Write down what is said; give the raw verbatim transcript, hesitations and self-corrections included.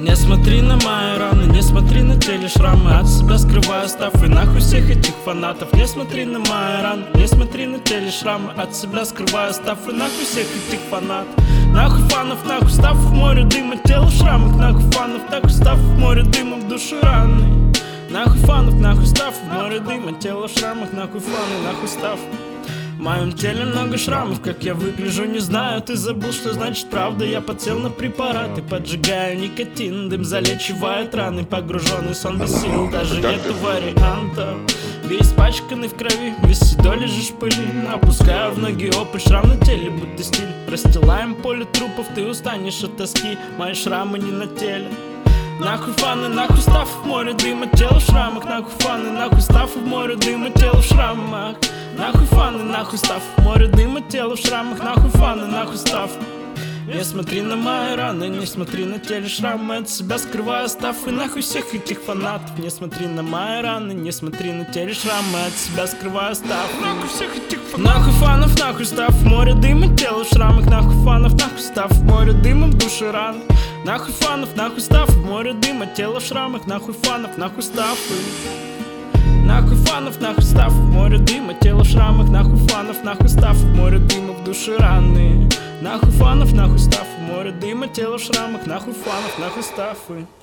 Не смотри на мои раны, не смотри на теле шрамы. От себя скрываю став и нахуй всех этих фанатов. Не смотри на мои раны, не смотри на теле шрамы. От себя скрываю став и нахуй всех этих фанатов. Нахуй фанов, нахуй став в море дыма, тело в шрамах. Нахуй фанов, нахуй став в море дыма, в душе раны. Нахуй фанов, нахуй став в море дыма, тело в шрамах. Нахуй фаны, нахуй став. В моем теле много шрамов, как я выгляжу, не знаю. Ты забыл, что значит правда. Я подсел на препараты, поджигаю никотин. Дым залечивает раны, погруженный сон без сил. Даже нету вариантов. Весь пачканный в крови, весь седой лежишь в пыли. Опускаю в ноги опыт, шрам на теле, будто стиль. Расстилаем поле трупов, ты устанешь от тоски. Мои шрамы не на теле. Нахуй фаны, нахуй став в море дыма, тело в шрамах. Нахуй фаны, нахуй став в море дыма, тело в шрамах. Нахуй фаны, нахуй став в море дыма, тело в шрамах. Нахуй фаны, нахуй став. Не смотри на мои раны, не смотри на теле шрамы. От себя скрываю став и нахуй всех этих фанатов. Не смотри на мои раны, не смотри на теле шрамы. От себя скрываю став нахуй всех этих фанатов. Нахуй фанов, нахуй став в море дыма, тело в шрамах. Нахуй фанов, нахуй став в море дыма, в душе раны. Нахуй фанов, нахуй став в море дыма, тело в шрамах. Нахуй фанов, нахуй став. Нахуй фанов, нахуй став в море дыма, тело в шрамах. Нахуй фанов, нахуй став в море дыма, в душе раны. Нахуй фанов, нахуй став в море дыма, тело в шрамах. Нахуй фанов, нахуй став.